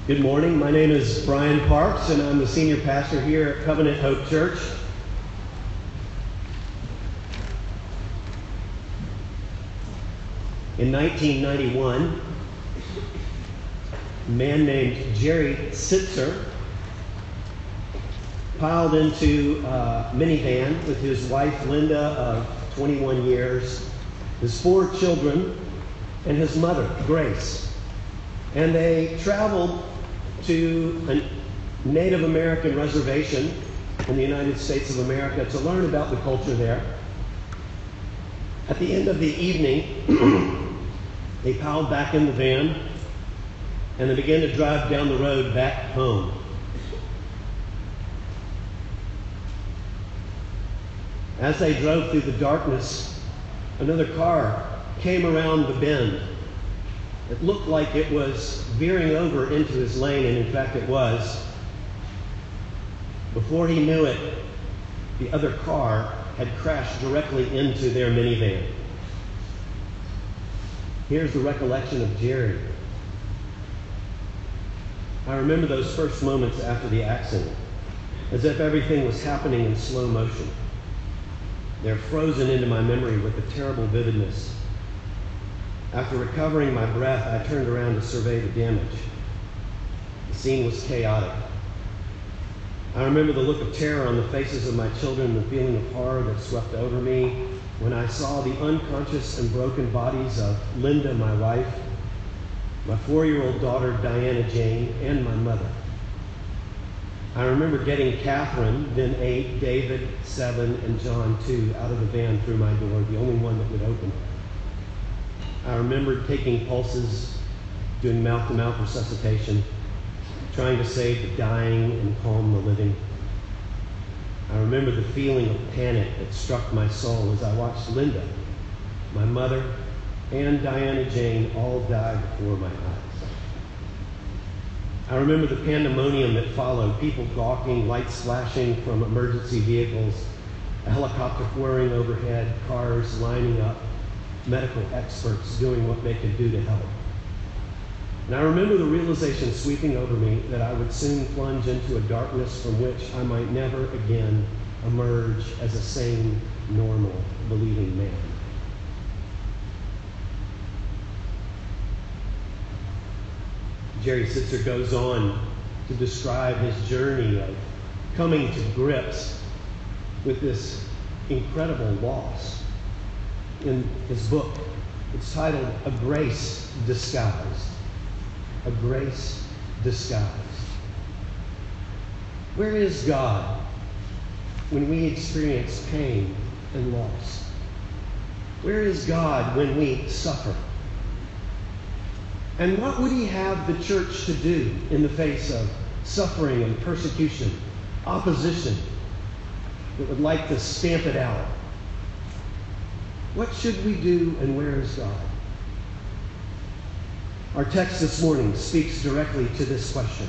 Good morning. My name is Brian Parks, and I'm the senior pastor here at Covenant Hope Church. In 1991, a man named Jerry Sitzer piled into a minivan with his wife Linda of 21 years, his 4 children, and his mother, Grace. And they traveled to a Native American reservation in the United States of America to learn about the culture there. At the end of the evening, they piled back in the van and they began to drive down the road back home. As they drove through the darkness, another car came around the bend. It looked like it was veering over into his lane, and in fact it was. Before he knew it, the other car had crashed directly into their minivan. Here's the recollection of Jerry. I remember those first moments after the accident, as if everything was happening in slow motion. They're frozen into my memory with a terrible vividness. After recovering my breath, I turned around to survey the damage. The scene was chaotic. I remember the look of terror on the faces of my children and the feeling of horror that swept over me when I saw the unconscious and broken bodies of Linda, my wife, my 4-year-old daughter, Diana Jane, and my mother. I remember getting Catherine, then 8, David, 7, and John, 2, out of the van through my door, the only one that would open. I remember taking pulses, doing mouth-to-mouth resuscitation, trying to save the dying and calm the living. I remember the feeling of panic that struck my soul as I watched Linda, my mother, and Diana Jane all die before my eyes. I remember the pandemonium that followed, people gawking, lights flashing from emergency vehicles, a helicopter whirring overhead, cars lining up, medical experts doing what they could do to help. And I remember the realization sweeping over me that I would soon plunge into a darkness from which I might never again emerge as a sane, normal, believing man. Jerry Sitzer goes on to describe his journey of coming to grips with this incredible loss. In his book, it's titled A Grace Disguised. A Grace Disguised. Where is God when we experience pain and loss? Where is God when we suffer? And what would he have the church to do in the face of suffering and persecution, opposition that would like to stamp it out? What should we do, and where is God? Our text this morning speaks directly to this question.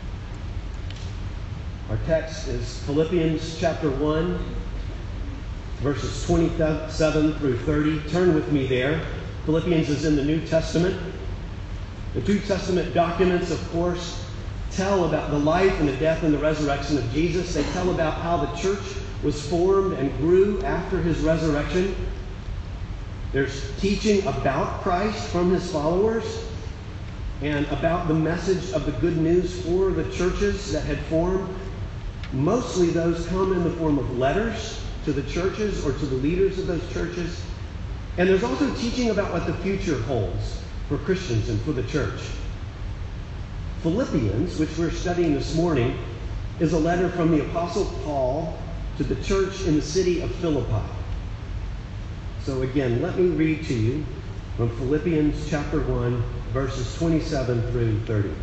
Our text is Philippians chapter 1, verses 27 through 30. Turn with me there. Philippians is in the New Testament. The New Testament documents, of course, tell about the life and the death and the resurrection of Jesus. They tell about how the church was formed and grew after his resurrection. There's teaching about Christ from his followers and about the message of the good news for the churches that had formed. Mostly those come in the form of letters to the churches or to the leaders of those churches. And there's also teaching about what the future holds for Christians and for the church. Philippians, which we're studying this morning, is a letter from the Apostle Paul to the church in the city of Philippi. So again, let me read to you from Philippians chapter 1, verses 27 through 30.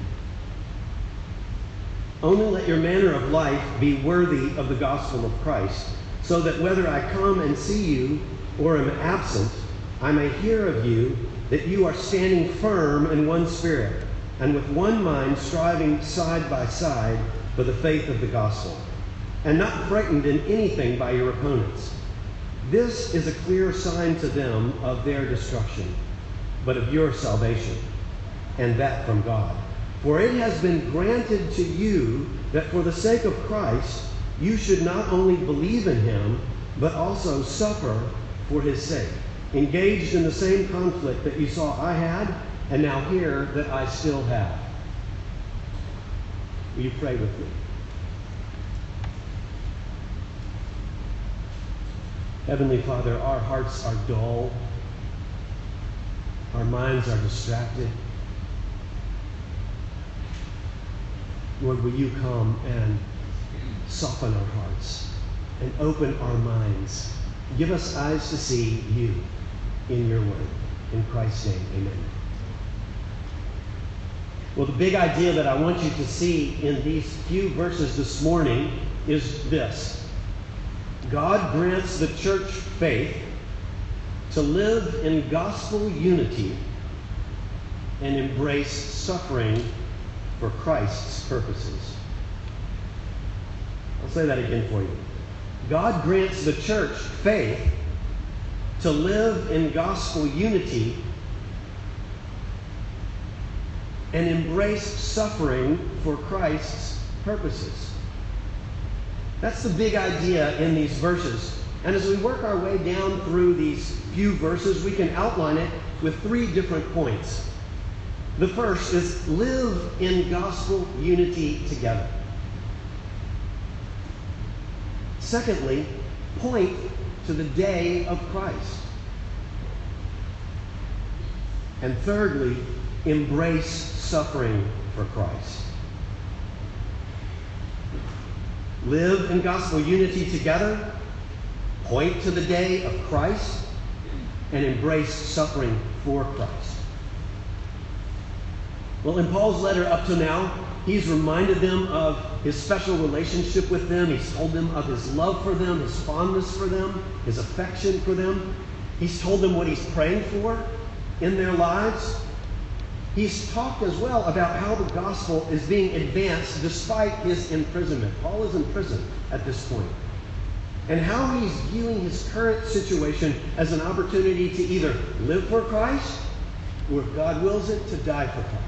Only let your manner of life be worthy of the gospel of Christ, so that whether I come and see you or am absent, I may hear of you that you are standing firm in one spirit, and with one mind striving side by side for the faith of the gospel, and not frightened in anything by your opponents. This is a clear sign to them of their destruction, but of your salvation, and that from God, For it has been granted to you that for the sake of Christ you should not only believe in him, but also suffer for his sake, engaged in the same conflict that you saw I had, and now hear that I still have. Will you pray with me? Heavenly Father, our hearts are dull. Our minds are distracted. Lord, will you come and soften our hearts and open our minds. Give us eyes to see you in your word. In Christ's name, amen. Well, the big idea that I want you to see in these few verses this morning is this. God grants the church faith to live in gospel unity and embrace suffering for Christ's purposes. I'll say that again for you. God grants the church faith to live in gospel unity and embrace suffering for Christ's purposes. That's the big idea in these verses. And as we work our way down through these few verses, we can outline it with 3 different points. The first is live in gospel unity together. Secondly, point to the day of Christ. And thirdly, embrace suffering for Christ. Live in gospel unity together, point to the day of Christ, and embrace suffering for Christ. Well, in Paul's letter up to now, he's reminded them of his special relationship with them. He's told them of his love for them, his fondness for them, his affection for them. He's told them what he's praying for in their lives. He's talked as well about how the gospel is being advanced despite his imprisonment. Paul is in prison at this point. And how he's viewing his current situation as an opportunity to either live for Christ or, if God wills it, to die for Christ.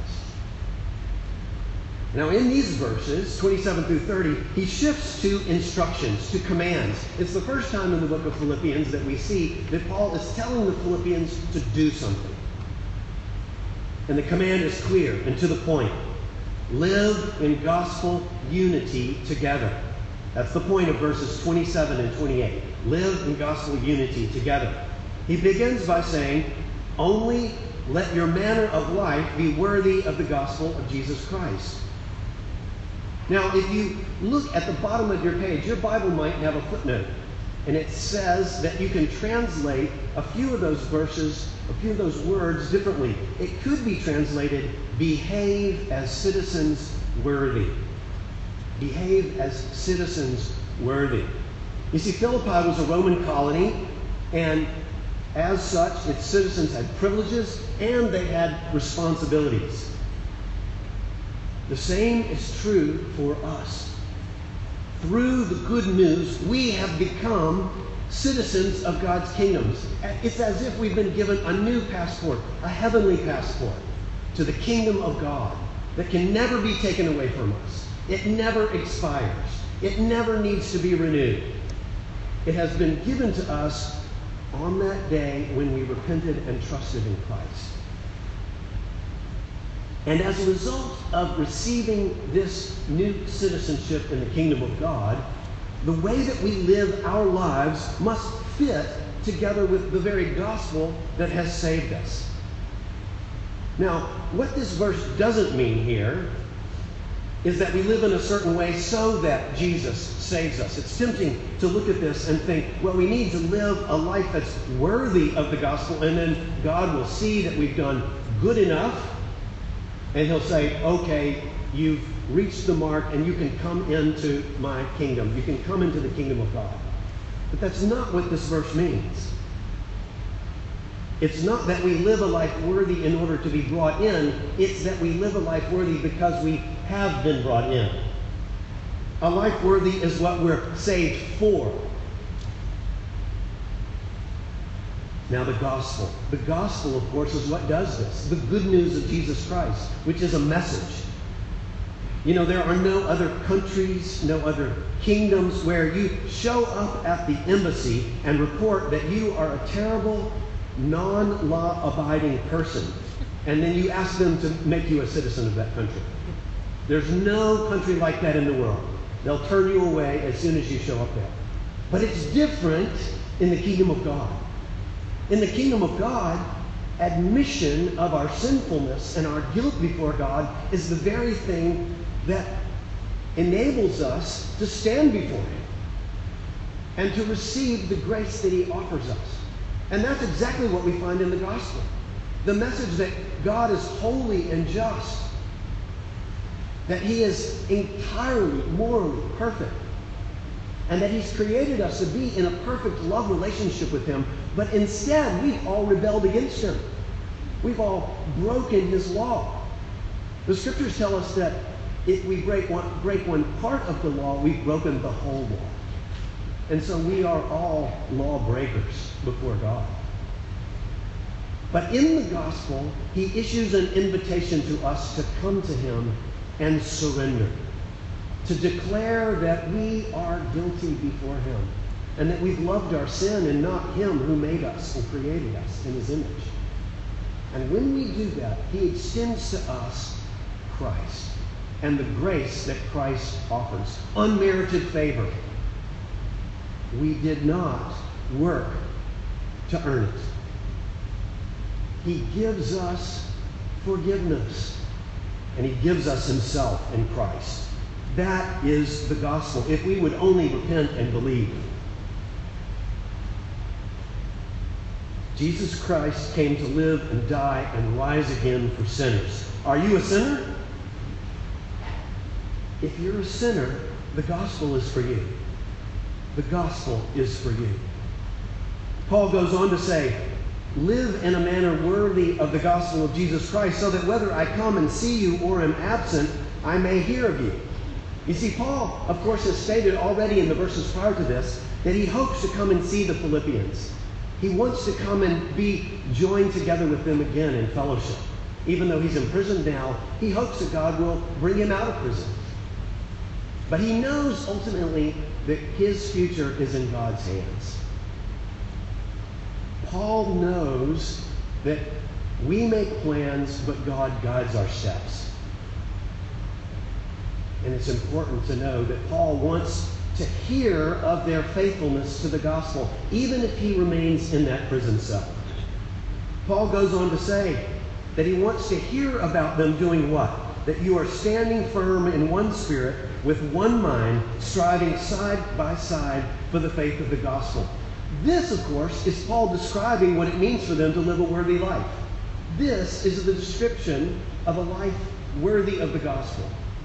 Now, in these verses, 27 through 30, he shifts to instructions, to commands. It's the first time in the book of Philippians that we see that Paul is telling the Philippians to do something. And the command is clear and to the point. Live in gospel unity together. That's the point of verses 27 and 28. Live in gospel unity together. He begins by saying, only let your manner of life be worthy of the gospel of Jesus Christ. Now, if you look at the bottom of your page, your Bible might have a footnote. And it says that you can translate a few of those verses, a few of those words differently. It could be translated, behave as citizens worthy. Behave as citizens worthy. You see, Philippi was a Roman colony, and as such, its citizens had privileges and they had responsibilities. The same is true for us. Through the good news, we have become citizens of God's kingdoms. It's as if we've been given a new passport, a heavenly passport, to the kingdom of God that can never be taken away from us. It never expires. It never needs to be renewed. It has been given to us on that day when we repented and trusted in Christ. And as a result of receiving this new citizenship in the kingdom of God, the way that we live our lives must fit together with the very gospel that has saved us. Now, what this verse doesn't mean here is that we live in a certain way so that Jesus saves us. It's tempting to look at this and think, well, we need to live a life that's worthy of the gospel, and then God will see that we've done good enough, and he'll say, okay, you've reached the mark and you can come into my kingdom. You can come into the kingdom of God. But that's not what this verse means. It's not that we live a life worthy in order to be brought in. It's that we live a life worthy because we have been brought in. A life worthy is what we're saved for. Now, the gospel. The gospel, of course, is what does this. The good news of Jesus Christ, which is a message You know, there are no other countries, no other kingdoms where you show up at the embassy and report that you are a terrible, non-law-abiding person, and then you ask them to make you a citizen of that country. There's no country like that in the world. They'll turn you away as soon as you show up there. But it's different in the kingdom of God. In the kingdom of God, admission of our sinfulness and our guilt before God is the very thing that enables us to stand before Him and to receive the grace that He offers us. And that's exactly what we find in the gospel. The message that God is holy and just, that He is entirely morally perfect, and that He's created us to be in a perfect love relationship with Him, but instead we've all rebelled against Him. We've all broken His law. The Scriptures tell us that if we break one part of the law, we've broken the whole law. And so we are all lawbreakers before God. But in the gospel, He issues an invitation to us to come to Him and surrender, to declare that we are guilty before Him, and that we've loved our sin and not Him who made us and created us in His image. And when we do that, He extends to us Christ and the grace that Christ offers. Unmerited favor. We did not work to earn it. He gives us forgiveness, and He gives us Himself in Christ. That is the gospel, if we would only repent and believe. Jesus Christ came to live and die and rise again for sinners. Are you a sinner? If you're a sinner, the gospel is for you. The gospel is for you. Paul goes on to say, live in a manner worthy of the gospel of Jesus Christ, so that whether I come and see you or am absent, I may hear of you. You see, Paul, of course, has stated already in the verses prior to this that he hopes to come and see the Philippians. He wants to come and be joined together with them again in fellowship. Even though he's in prison now, he hopes that God will bring him out of prison. But he knows ultimately that his future is in God's hands. Paul knows that we make plans, but God guides our steps. And it's important to know that Paul wants to hear of their faithfulness to the gospel, even if he remains in that prison cell. Paul goes on to say that he wants to hear about them doing what? That you are standing firm in one spirit, with one mind, striving side by side for the faith of the gospel. This, of course, is Paul describing what it means for them to live a worthy life. This is the description of a life worthy of the gospel.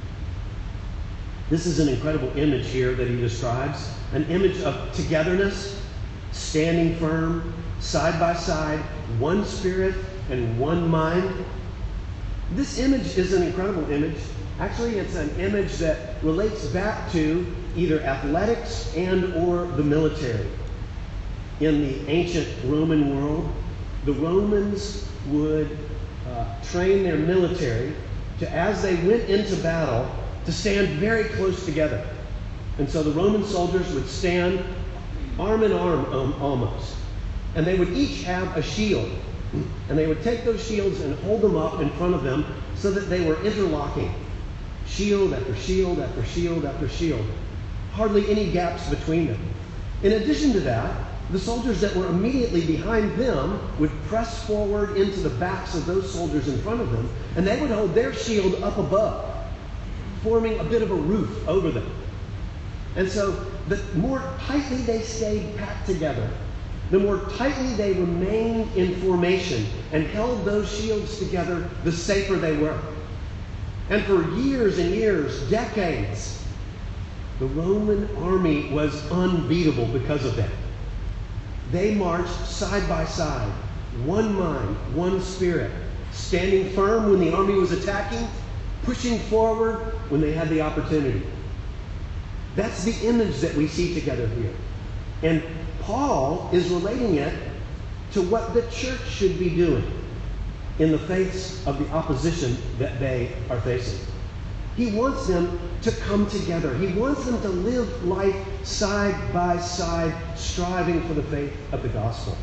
This is an incredible image here that he describes, an image of togetherness, standing firm, side by side, one spirit and one mind. This image is an incredible image. Actually, it's an image that relates back to either athletics and or the military. In the ancient Roman world, the Romans would train their military to, as they went into battle, to stand very close together. And so the Roman soldiers would stand arm in arm almost. And they would each have a shield. And they would take those shields and hold them up in front of them so that they were interlocking. Shield after shield after shield after shield. Hardly any gaps between them. In addition to that, the soldiers that were immediately behind them would press forward into the backs of those soldiers in front of them, and they would hold their shield up above, forming a bit of a roof over them. And so the more tightly they stayed packed together, the more tightly they remained in formation and held those shields together, the safer they were. And for years and years, decades, the Roman army was unbeatable because of that. They marched side by side, one mind, one spirit, standing firm when the army was attacking, pushing forward when they had the opportunity. That's the image that we see together here. And Paul is relating it to what the church should be doing in the face of the opposition that they are facing. He wants them to come together. He wants them to live life side by side, striving for the faith of the gospel.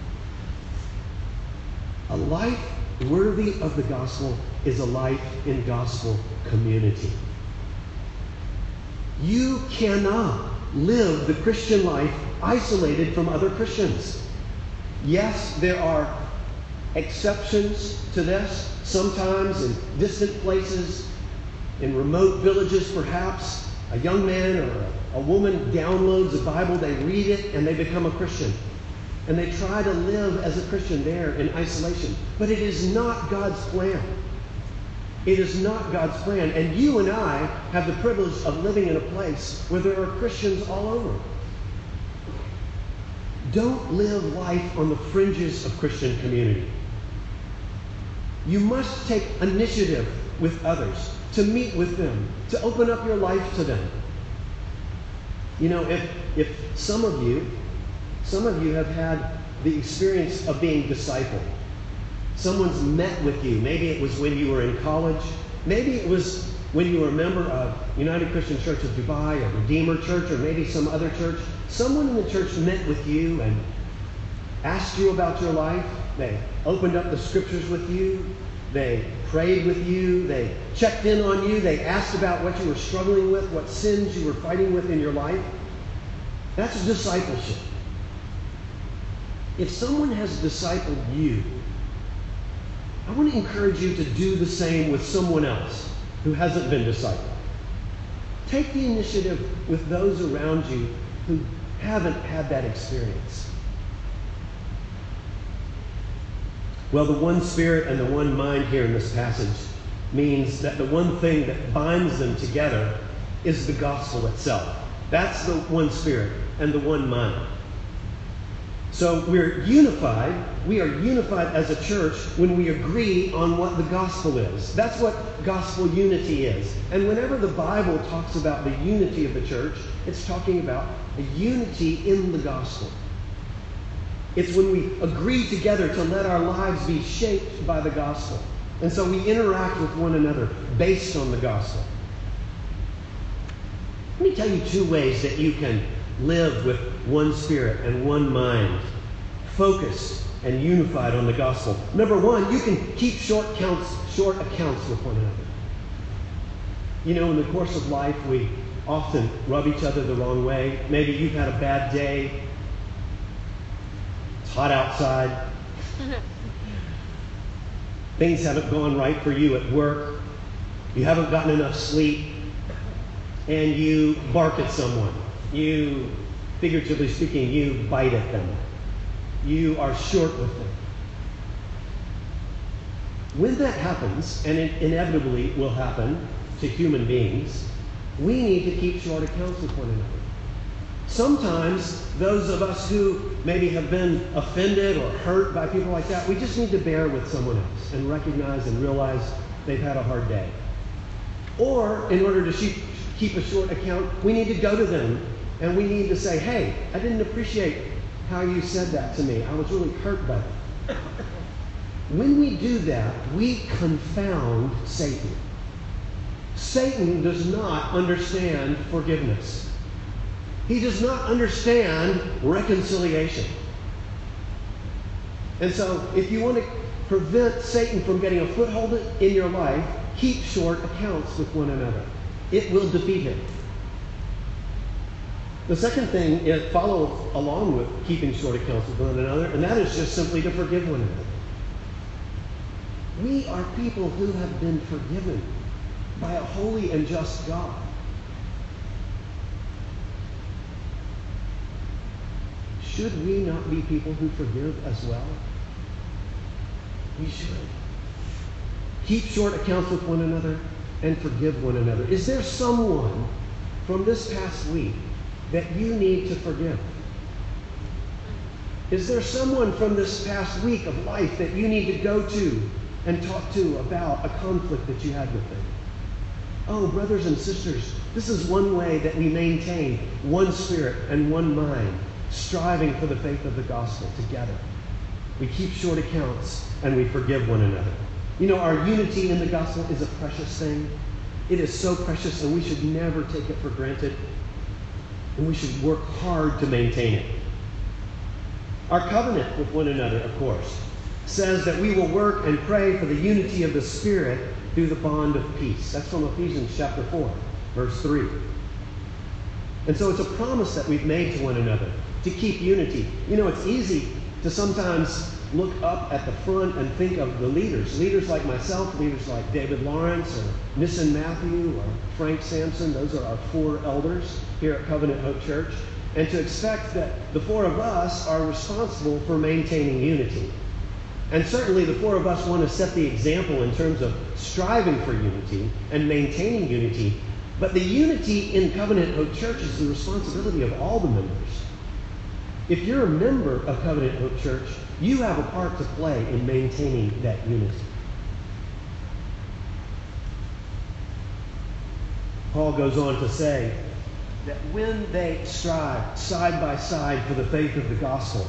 A life worthy of the gospel is a life in gospel community. You cannot live the Christian life isolated from other Christians. Yes, there are exceptions to this. Sometimes in distant places, in remote villages perhaps, a young man or a woman downloads a Bible, they read it, and they become a Christian. And they try to live as a Christian there in isolation. But it is not God's plan. It is not God's plan. And you and I have the privilege of living in a place where there are Christians all over. Don't live life on the fringes of Christian community. You must take initiative with others, to meet with them, to open up your life to them. You know, if some of you have had the experience of being discipled. Someone's met with you. Maybe it was when you were in college. Maybe it was when you were a member of United Christian Church of Dubai, or Redeemer Church, or maybe some other church. Someone in the church met with you and asked you about your life. They opened up the scriptures with you. They prayed with you. They checked in on you. They asked about what you were struggling with, what sins you were fighting with in your life. That's discipleship. If someone has discipled you, I want to encourage you to do the same with someone else who hasn't been discipled. Take the initiative with those around you who haven't had that experience. Well, the one Spirit and the one mind here in this passage means that the one thing that binds them together is the gospel itself. That's the one Spirit and the one mind. So we're unified. We are unified as a church when we agree on what the gospel is. That's what gospel unity is. And whenever the Bible talks about the unity of the church, it's talking about a unity in the gospel. It's when we agree together to let our lives be shaped by the gospel. And so we interact with one another based on the gospel. Let me tell you 2 ways that you can live with one Spirit and one mind, focused and unified on the gospel. Number 1, you can keep short accounts with one another. You know, in the course of life, we often rub each other the wrong way. Maybe you've had a bad day. It's hot outside. Things haven't gone right for you at work. You haven't gotten enough sleep. And you bark at someone. You, figuratively speaking, you bite at them. You are short with them. When that happens, and it inevitably will happen to human beings, we need to keep short accounts with one another. Sometimes those of us who maybe have been offended or hurt by people like that, we just need to bear with someone else and recognize and realize they've had a hard day. Or, in order to keep a short account, we need to go to them and we need to say, hey, I didn't appreciate how you said that to me. I was really hurt by that. When we do that, we confound Satan. Satan does not understand forgiveness. He does not understand reconciliation. And so, if you want to prevent Satan from getting a foothold in your life, keep short accounts with one another. It will defeat him. The second thing is follow along with keeping short accounts with one another, and that is just simply to forgive one another. We are people who have been forgiven by a holy and just God. Should we not be people who forgive as well? We should. Keep short accounts with one another and forgive one another. Is there someone from this past week that you need to forgive? Is there someone from this past week of life that you need to go to and talk to about a conflict that you had with them? Oh, brothers and sisters, this is one way that we maintain one Spirit and one mind, striving for the faith of the gospel together. We keep short accounts and we forgive one another. You know, our unity in the gospel is a precious thing. It is so precious, and we should never take it for granted. And we should work hard to maintain it. Our covenant with one another, of course, says that we will work and pray for the unity of the Spirit through the bond of peace. That's from Ephesians chapter 4, verse 3. And so it's a promise that we've made to one another to keep unity. You know, it's easy to sometimes look up at the front and think of the leaders. Leaders like myself, leaders like David Lawrence or Nissen Matthew or Frank Sampson. Those are our 4 elders here at Covenant Hope Church. And to expect that the 4 of us are responsible for maintaining unity. And certainly the 4 of us want to set the example in terms of striving for unity and maintaining unity. But the unity in Covenant Hope Church is the responsibility of all the members. If you're a member of Covenant Hope Church, you have a part to play in maintaining that unity. Paul goes on to say that when they strive side by side for the faith of the gospel,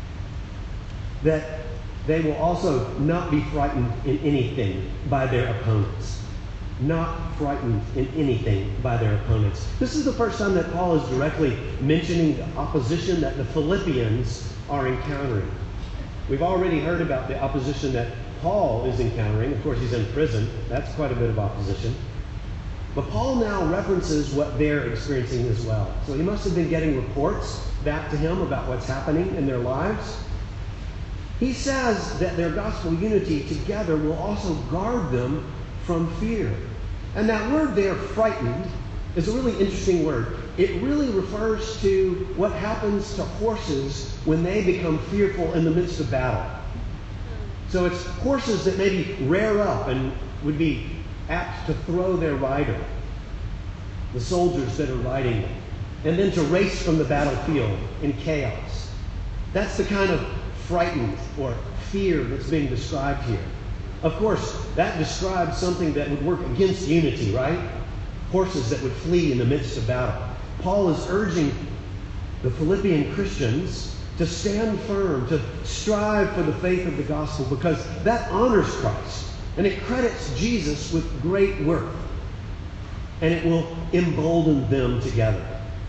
that they will also not be frightened in anything by their opponents. Not frightened in anything by their opponents. This is the first time that Paul is directly mentioning the opposition that the Philippians are encountering. We've already heard about the opposition that Paul is encountering. Of course, he's in prison. That's quite a bit of opposition. But Paul now references what they're experiencing as well. So he must have been getting reports back to him about what's happening in their lives. He says that their gospel unity together will also guard them from fear. And that word there, frightened, is a really interesting word. It really refers to what happens to horses when they become fearful in the midst of battle. So it's horses that maybe rear up and would be apt to throw their rider, the soldiers that are riding them, and then to race from the battlefield in chaos. That's the kind of frightened or fear that's being described here. Of course, that describes something that would work against unity, right? Horses that would flee in the midst of battle. Paul is urging the Philippian Christians to stand firm, to strive for the faith of the gospel, because that honors Christ and it credits Jesus with great worth, and it will embolden them together.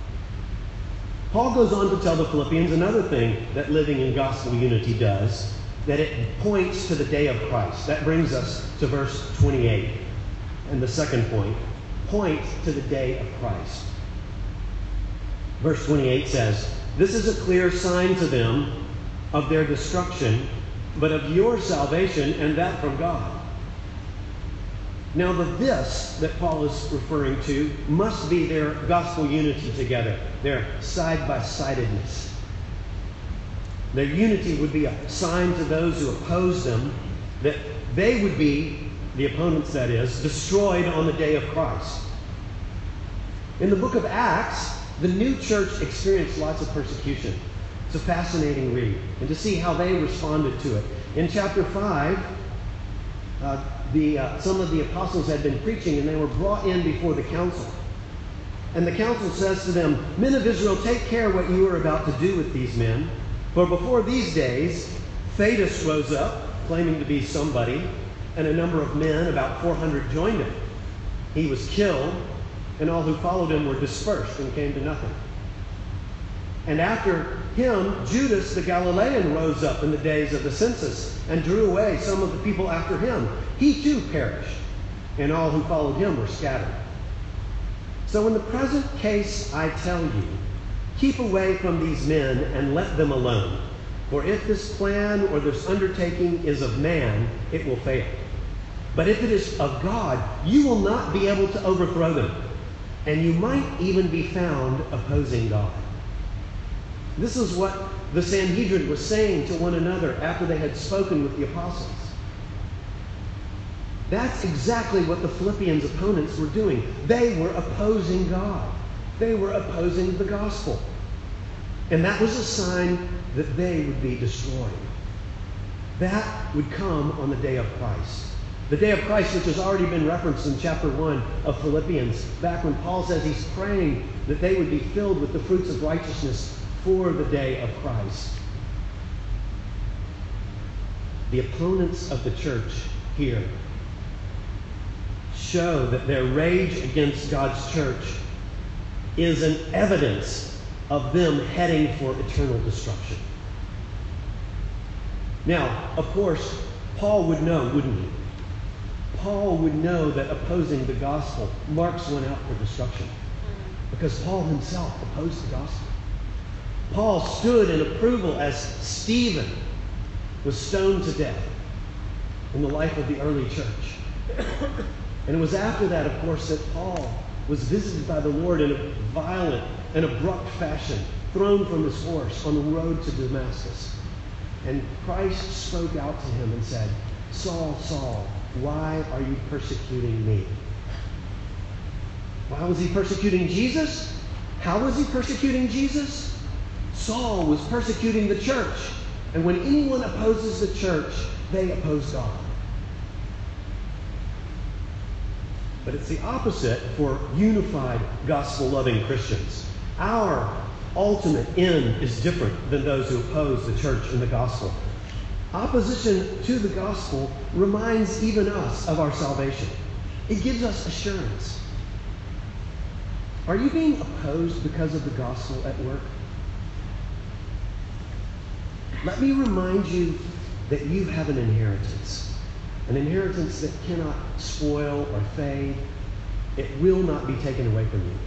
Paul goes on to tell the Philippians another thing that living in gospel unity does, that it points to the day of Christ. That brings us to verse 28. And the second point to the day of Christ. Verse 28 says, "This is a clear sign to them of their destruction, but of your salvation, and that from God." Now the "this" that Paul is referring to must be their gospel unity together, their side-by-sidedness. Their unity would be a sign to those who oppose them that they would be, the opponents that is, destroyed on the day of Christ. In the book of Acts, the new church experienced lots of persecution. It's a fascinating read, and to see how they responded to it. In chapter 5, some of the apostles had been preaching, and they were brought in before the council. And the council says to them, "Men of Israel, take care what you are about to do with these men. For before these days, Theudas rose up, claiming to be somebody, and a number of men, about 400, joined him. He was killed, and all who followed him were dispersed and came to nothing. And after him, Judas the Galilean rose up in the days of the census and drew away some of the people after him. He too perished, and all who followed him were scattered. So in the present case, I tell you, keep away from these men and let them alone. For if this plan or this undertaking is of man, it will fail. But if it is of God, you will not be able to overthrow them, and you might even be found opposing God." This is what the Sanhedrin was saying to one another after they had spoken with the apostles. That's exactly what the Philippians' opponents were doing. They were opposing God. They were opposing the gospel. And that was a sign that they would be destroyed. That would come on the day of Christ. The day of Christ, which has already been referenced in chapter 1 of Philippians, back when Paul says he's praying that they would be filled with the fruits of righteousness for the day of Christ. The opponents of the church here show that their rage against God's church is an evidence of them heading for eternal destruction. Now, of course, Paul would know, wouldn't he? Paul would know that opposing the gospel marks one out for destruction, because Paul himself opposed the gospel. Paul stood in approval as Stephen was stoned to death in the life of the early church. And it was after that, of course, that Paul was visited by the Lord in a violent and abrupt fashion, thrown from his horse on the road to Damascus. And Christ spoke out to him and said, "Saul, Saul, why are you persecuting me?" Why was he persecuting Jesus? How was he persecuting Jesus? Saul was persecuting the church. And when anyone opposes the church, they oppose God. But it's the opposite for unified, gospel-loving Christians. Our ultimate end is different than those who oppose the church and the gospel. Opposition to the gospel reminds even us of our salvation. It gives us assurance. Are you being opposed because of the gospel at work? Let me remind you that you have an inheritance that cannot spoil or fade. It will not be taken away from you.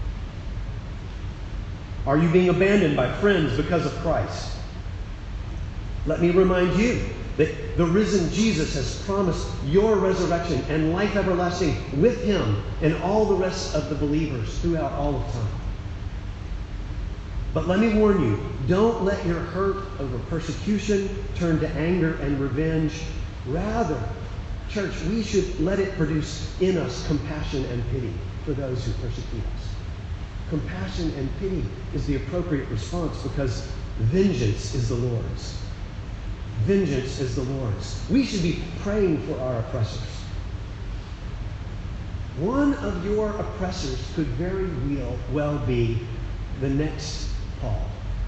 Are you being abandoned by friends because of Christ? Let me remind you that the risen Jesus has promised your resurrection and life everlasting with him and all the rest of the believers throughout all of time. But let me warn you, don't let your hurt over persecution turn to anger and revenge. Rather, church, we should let it produce in us compassion and pity for those who persecute us. Compassion and pity is the appropriate response, because vengeance is the Lord's. Vengeance is the Lord's. We should be praying for our oppressors. One of your oppressors could very well be the next Paul.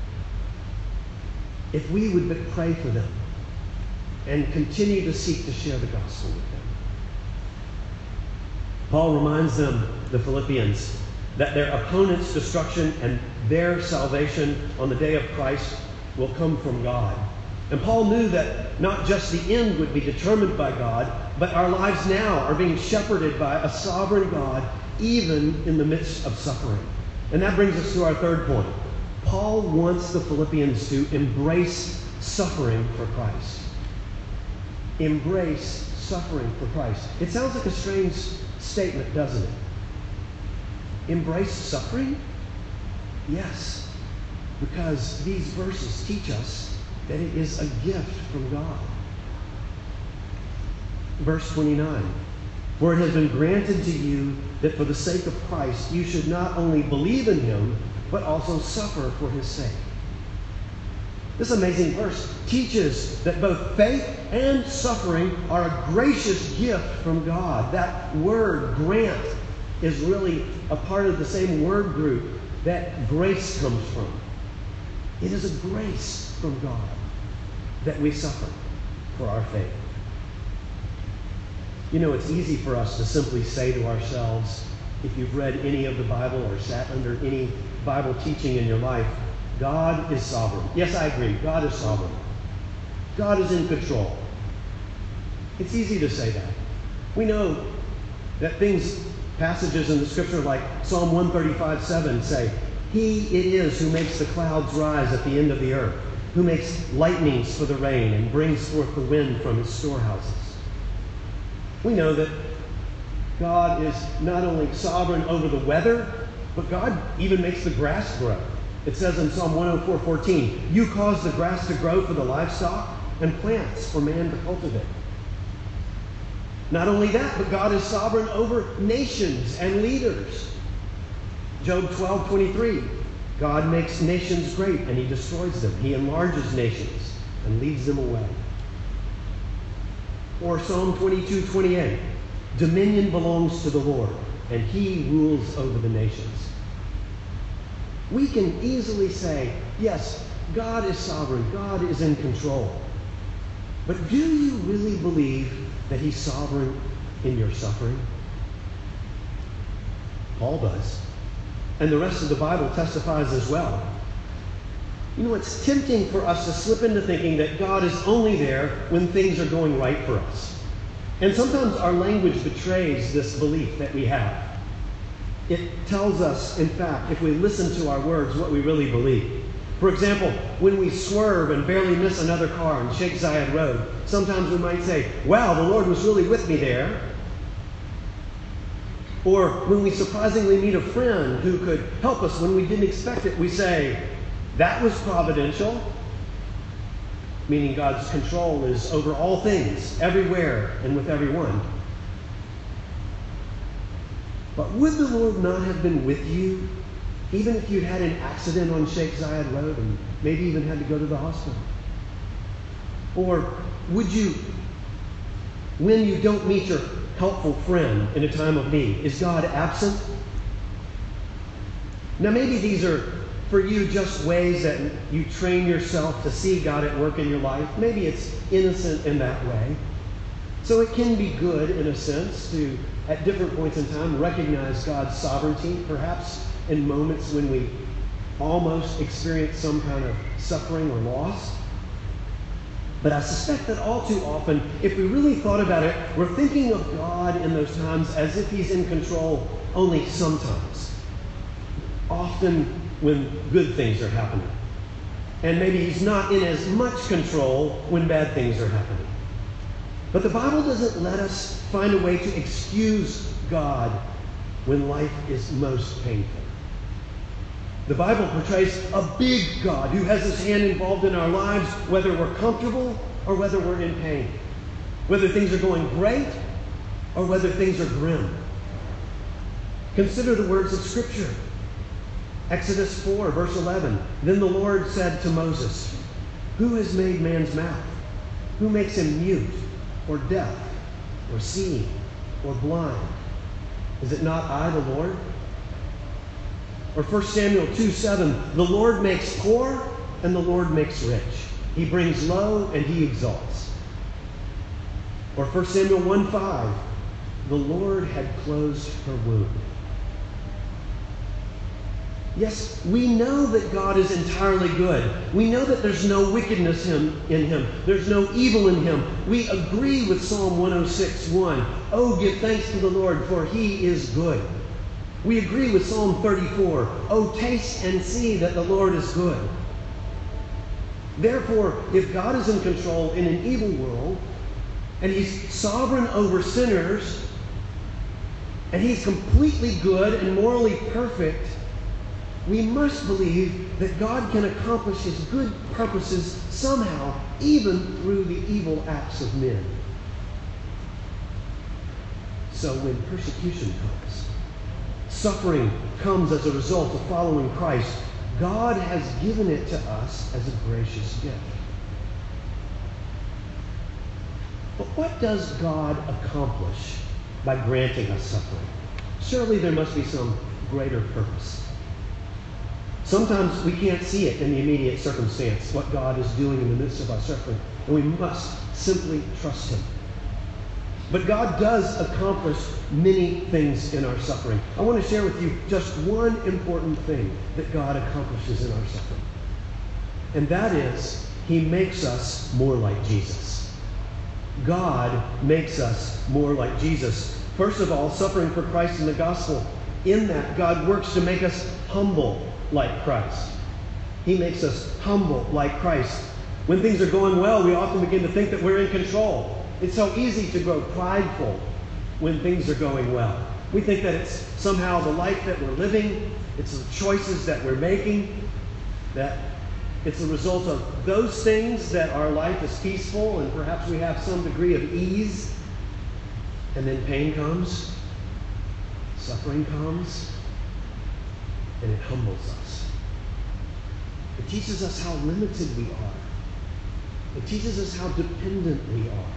If we would but pray for them and continue to seek to share the gospel with them. Paul reminds them, the Philippians, that their opponent's destruction and their salvation on the day of Christ will come from God. And Paul knew that not just the end would be determined by God, but our lives now are being shepherded by a sovereign God, even in the midst of suffering. And that brings us to our third point. Paul wants the Philippians to embrace suffering for Christ. Embrace suffering for Christ. It sounds like a strange statement, doesn't it? Embrace suffering? Yes, because these verses teach us that it is a gift from God. Verse 29, "For it has been granted to you that for the sake of Christ you should not only believe in him, but also suffer for his sake." This amazing verse teaches that both faith and suffering are a gracious gift from God. That word, grant, is really a part of the same word group that grace comes from. It is a grace from God that we suffer for our faith. You know, it's easy for us to simply say to ourselves, if you've read any of the Bible or sat under any Bible teaching in your life, God is sovereign. Yes, I agree. God is sovereign. God is in control. It's easy to say that. We know that passages in the scripture like Psalm 135:7 say, "He it is who makes the clouds rise at the end of the earth, who makes lightnings for the rain and brings forth the wind from his storehouses." We know that God is not only sovereign over the weather, but God even makes the grass grow. It says in Psalm 104:14, "You cause the grass to grow for the livestock and plants for man to cultivate." Not only that, but God is sovereign over nations and leaders. Job 12:23, God makes nations great and he destroys them. He enlarges nations and leads them away. Or Psalm 22:28, "Dominion belongs to the Lord, and he rules over the nations." We can easily say, yes, God is sovereign, God is in control. But do you really believe that he's sovereign in your suffering? Paul does. And the rest of the Bible testifies as well. You know, it's tempting for us to slip into thinking that God is only there when things are going right for us. And sometimes our language betrays this belief that we have. It tells us, in fact, if we listen to our words, what we really believe. For example, when we swerve and barely miss another car on Sheikh Zayed Road, sometimes we might say, wow, the Lord was really with me there. Or when we surprisingly meet a friend who could help us when we didn't expect it, we say, that was providential, meaning God's control is over all things, everywhere, and with everyone. But would the Lord not have been with you, even if you'd had an accident on Sheikh Zayed Road and maybe even had to go to the hospital? Or would you, when you don't meet your helpful friend in a time of need, is God absent? Now maybe these are for you just ways that you train yourself to see God at work in your life. Maybe it's innocent in that way. So it can be good, in a sense, to, at different points in time, recognize God's sovereignty, perhaps in moments when we almost experience some kind of suffering or loss. But I suspect that all too often, if we really thought about it, we're thinking of God in those times as if He's in control only sometimes. Often when good things are happening. And maybe He's not in as much control when bad things are happening. But the Bible doesn't let us find a way to excuse God when life is most painful. The Bible portrays a big God who has His hand involved in our lives, whether we're comfortable or whether we're in pain, whether things are going great or whether things are grim. Consider the words of Scripture. Exodus 4, verse 11. Then the Lord said to Moses, who has made man's mouth? Who makes him mute or deaf or seeing or blind? Is it not I, the Lord? Or 1 Samuel 2:7, the Lord makes poor and the Lord makes rich. He brings low and He exalts. Or 1 Samuel 1:5, the Lord had closed her womb. Yes, we know that God is entirely good. We know that there's no wickedness in Him. There's no evil in Him. We agree with Psalm 106:1. Oh, give thanks to the Lord, for He is good. We agree with Psalm 34. Oh, taste and see that the Lord is good. Therefore, if God is in control in an evil world, and He's sovereign over sinners, and He's completely good and morally perfect, we must believe that God can accomplish His good purposes somehow, even through the evil acts of men. So when persecution comes, suffering comes as a result of following Christ, God has given it to us as a gracious gift. But what does God accomplish by granting us suffering? Surely there must be some greater purpose. Sometimes we can't see it in the immediate circumstance, what God is doing in the midst of our suffering, and we must simply trust Him. But God does accomplish many things in our suffering. I want to share with you just one important thing that God accomplishes in our suffering. And that is, He makes us more like Jesus. God makes us more like Jesus. First of all, suffering for Christ in the gospel. In that, God works to make us humble like Christ. He makes us humble like Christ. When things are going well, we often begin to think that we're in control. It's so easy to grow prideful when things are going well. We think that it's somehow the life that we're living, it's the choices that we're making, that it's the result of those things that our life is peaceful and perhaps we have some degree of ease. And then pain comes, suffering comes, and it humbles us. It teaches us how limited we are. It teaches us how dependent we are.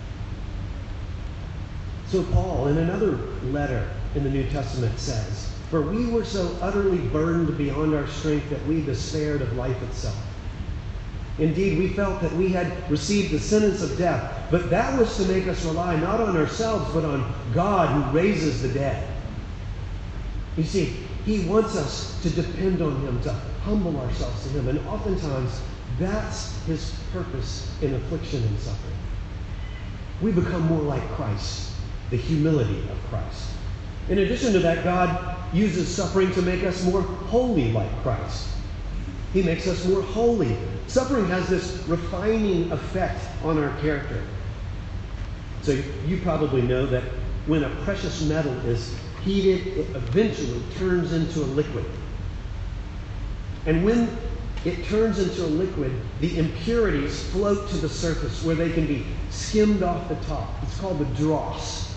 So Paul, in another letter in the New Testament, says, for we were so utterly burdened beyond our strength that we despaired of life itself. Indeed, we felt that we had received the sentence of death, but that was to make us rely not on ourselves, but on God who raises the dead. You see, he wants us to depend on him, to humble ourselves to him. And oftentimes, that's his purpose in affliction and suffering. We become more like Christ, the humility of Christ. In addition to that, God uses suffering to make us more holy like Christ. He makes us more holy. Suffering has this refining effect on our character. So you probably know that when a precious metal is heated, it eventually turns into a liquid. And when it turns into a liquid, the impurities float to the surface where they can be skimmed off the top. It's called the dross.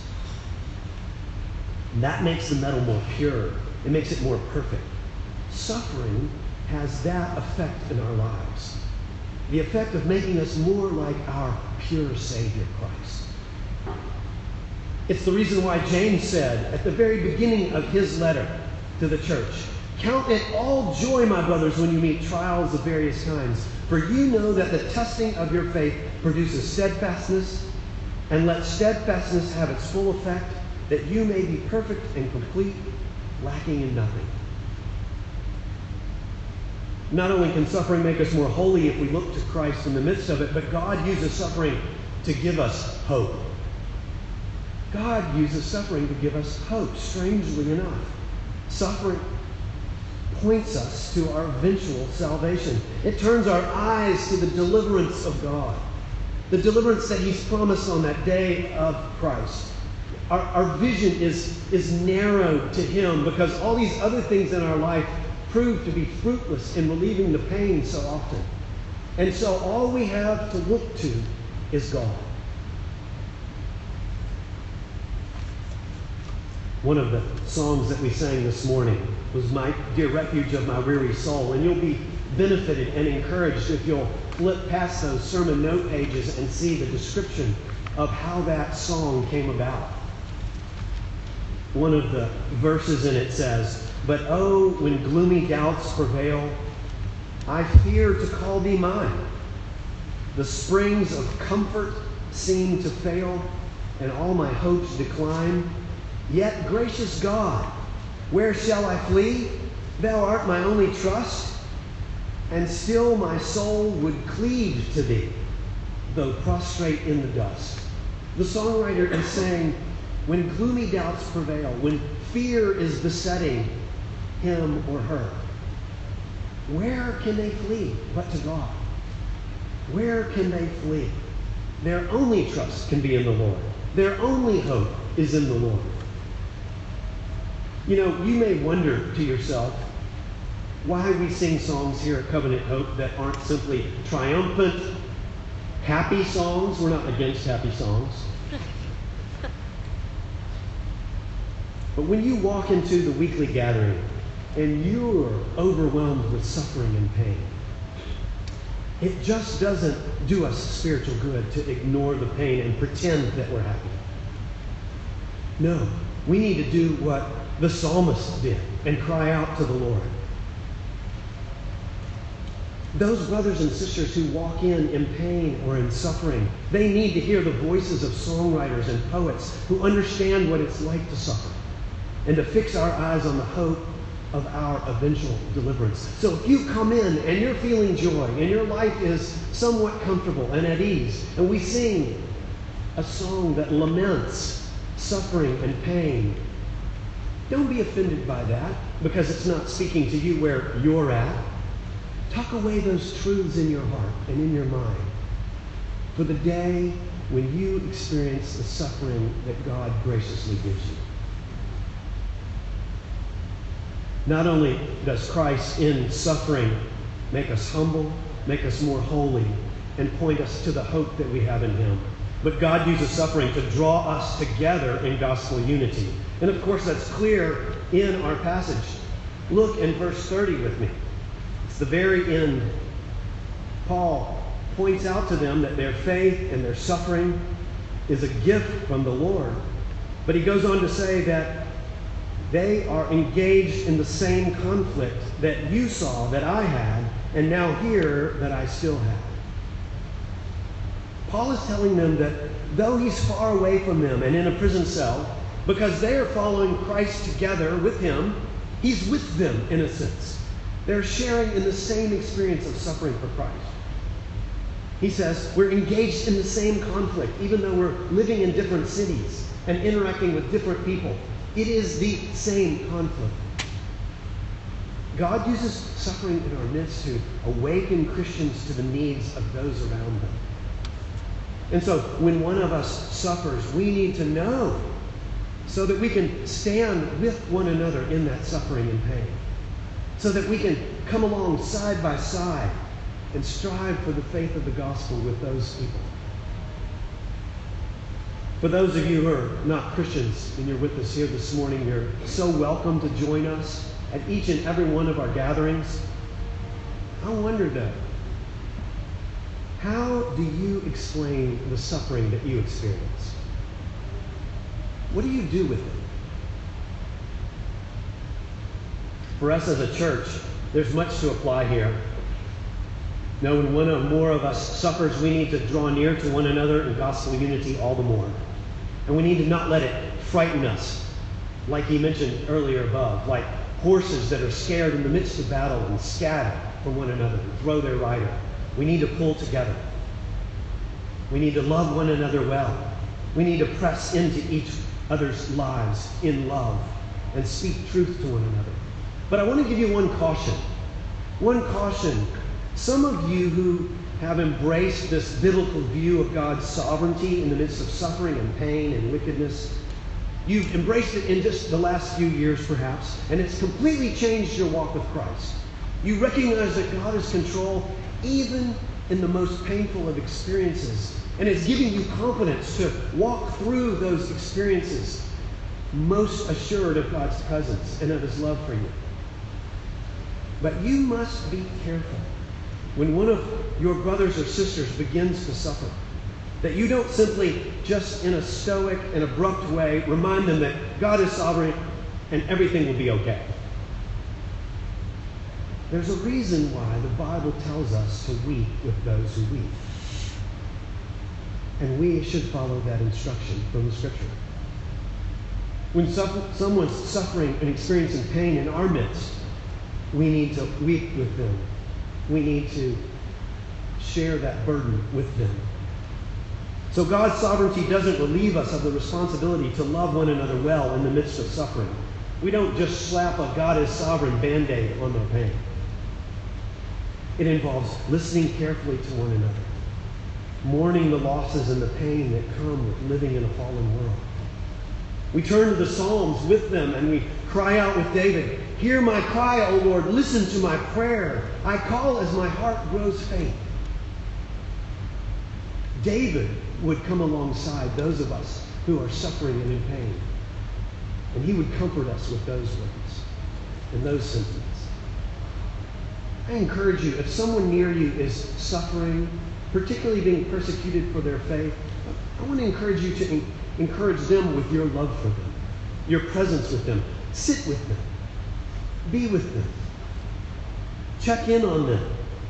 And that makes the metal more pure. It makes it more perfect. Suffering has that effect in our lives. The effect of making us more like our pure Savior, Christ. It's the reason why James said at the very beginning of his letter to the church, "Count it all joy, my brothers, when you meet trials of various kinds. For you know that the testing of your faith produces steadfastness, and let steadfastness have its full effect, that you may be perfect and complete, lacking in nothing." Not only can suffering make us more holy if we look to Christ in the midst of it, but God uses suffering to give us hope. God uses suffering to give us hope, strangely enough. Suffering points us to our eventual salvation. It turns our eyes to the deliverance of God, the deliverance that he's promised on that day of Christ. Our vision is narrowed to him because all these other things in our life prove to be fruitless in relieving the pain so often. And so all we have to look to is God. One of the songs that we sang this morning was "My Dear Refuge of My Weary Soul." And you'll be benefited and encouraged if you'll flip past those sermon note pages and see the description of how that song came about. One of the verses in it says, "But oh, when gloomy doubts prevail, I fear to call thee mine. The springs of comfort seem to fail, and all my hopes decline. Yet, gracious God, where shall I flee? Thou art my only trust, and still my soul would cleave to thee, though prostrate in the dust." The songwriter is saying, when gloomy doubts prevail, when fear is besetting him or her, where can they flee but to God? Where can they flee? Their only trust can be in the Lord. Their only hope is in the Lord. You know, you may wonder to yourself why we sing songs here at Covenant Hope that aren't simply triumphant, happy songs. We're not against happy songs. But when you walk into the weekly gathering and you're overwhelmed with suffering and pain, it just doesn't do us spiritual good to ignore the pain and pretend that we're happy. No, we need to do what the psalmist did and cry out to the Lord. Those brothers and sisters who walk in pain or in suffering, they need to hear the voices of songwriters and poets who understand what it's like to suffer and to fix our eyes on the hope of our eventual deliverance. So if you come in and you're feeling joy and your life is somewhat comfortable and at ease, and we sing a song that laments suffering and pain, don't be offended by that because it's not speaking to you where you're at. Tuck away those truths in your heart and in your mind for the day when you experience the suffering that God graciously gives you. Not only does Christ in suffering make us humble, make us more holy, and point us to the hope that we have in him, but God uses suffering to draw us together in gospel unity. And of course, that's clear in our passage. Look in verse 30 with me. It's the very end. Paul points out to them that their faith and their suffering is a gift from the Lord. But he goes on to say that they are engaged in the same conflict that you saw that I had, and now hear that I still have. Paul is telling them that though he's far away from them and in a prison cell, Because they are following Christ together with him. He's with them, in a sense. They're sharing in the same experience of suffering for Christ. He says we're engaged in the same conflict, even though we're living in different cities and interacting with different people. It is the same conflict. God uses suffering in our midst to awaken Christians to the needs of those around them. And so when one of us suffers, we need to know so that we can stand with one another in that suffering and pain. So that we can come along side by side and strive for the faith of the gospel with those people. For those of you who are not Christians and you're with us here this morning, you're so welcome to join us at each and every one of our gatherings. I wonder though, how do you explain the suffering that you experience? What do you do with it? For us as a church, there's much to apply here. Now, when one or more of us suffers, we need to draw near to one another in gospel unity all the more. And we need to not let it frighten us, like he mentioned earlier above, like horses that are scared in the midst of battle and scatter from one another and throw their rider. We need to pull together. We need to love one another well. We need to press into each other's lives in love and speak truth to one another. But I want to give you one caution. One caution. Some of you who have embraced this biblical view of God's sovereignty in the midst of suffering and pain and wickedness, you've embraced it in just the last few years perhaps, and it's completely changed your walk with Christ. You recognize that God is in control even in the most painful of experiences, and it's giving you confidence to walk through those experiences most assured of God's presence and of his love for you. But you must be careful when one of your brothers or sisters begins to suffer, that you don't simply just in a stoic and abrupt way remind them that God is sovereign and everything will be okay. There's a reason why the Bible tells us to weep with those who weep. And we should follow that instruction from the Scripture. When someone's suffering and experiencing pain in our midst, we need to weep with them. We need to share that burden with them. So God's sovereignty doesn't relieve us of the responsibility to love one another well in the midst of suffering. We don't just slap a God is sovereign Band-Aid on their pain. It involves listening carefully to one another, mourning the losses and the pain that come with living in a fallen world. We turn to the Psalms with them and we cry out with David, "Hear my cry, O Lord, listen to my prayer. I call as my heart grows faint." David would come alongside those of us who are suffering and in pain. And he would comfort us with those words and those sentiments. I encourage you, if someone near you is suffering, particularly being persecuted for their faith, I want to encourage you to encourage them with your love for them, your presence with them. Sit with them. Be with them. Check in on them.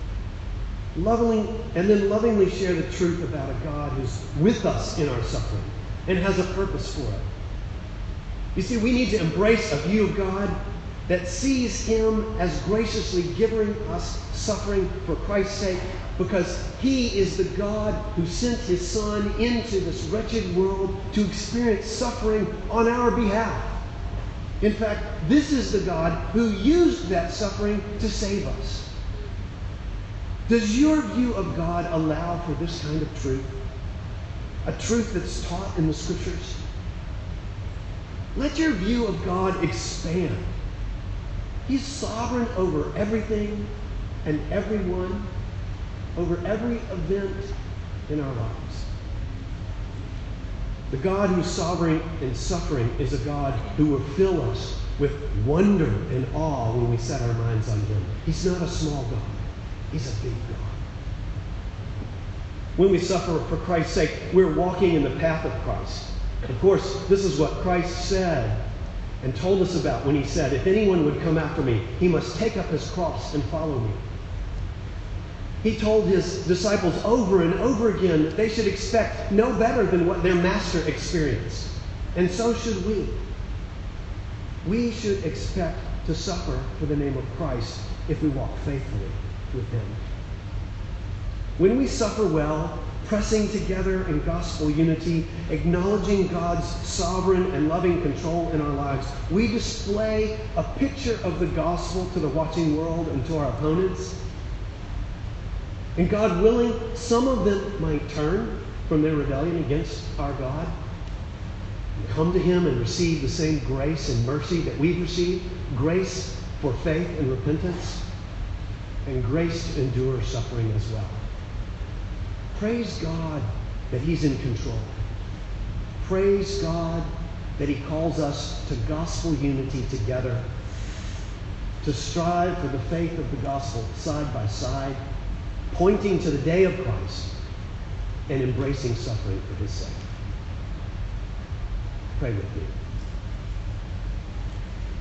Lovingly share the truth about a God who's with us in our suffering and has a purpose for it. You see, we need to embrace a view of God that sees him as graciously giving us suffering for Christ's sake, because he is the God who sent his Son into this wretched world to experience suffering on our behalf. In fact, this is the God who used that suffering to save us. Does your view of God allow for this kind of truth? A truth that's taught in the Scriptures? Let your view of God expand. He's sovereign over everything and everyone, over every event in our lives. The God who's sovereign in suffering is a God who will fill us with wonder and awe when we set our minds on him. He's not a small God. He's a big God. When we suffer for Christ's sake, we're walking in the path of Christ. Of course, this is what Christ said and told us about when he said, "If anyone would come after me, he must take up his cross and follow me." He told his disciples over and over again that they should expect no better than what their master experienced. And so should we. We should expect to suffer for the name of Christ if we walk faithfully with him. When we suffer well, pressing together in gospel unity, acknowledging God's sovereign and loving control in our lives, we display a picture of the gospel to the watching world and to our opponents. And God willing, some of them might turn from their rebellion against our God and come to him and receive the same grace and mercy that we've received, grace for faith and repentance, and grace to endure suffering as well. Praise God that he's in control. Praise God that he calls us to gospel unity together, to strive for the faith of the gospel side by side, pointing to the day of Christ and embracing suffering for his sake. Pray with me.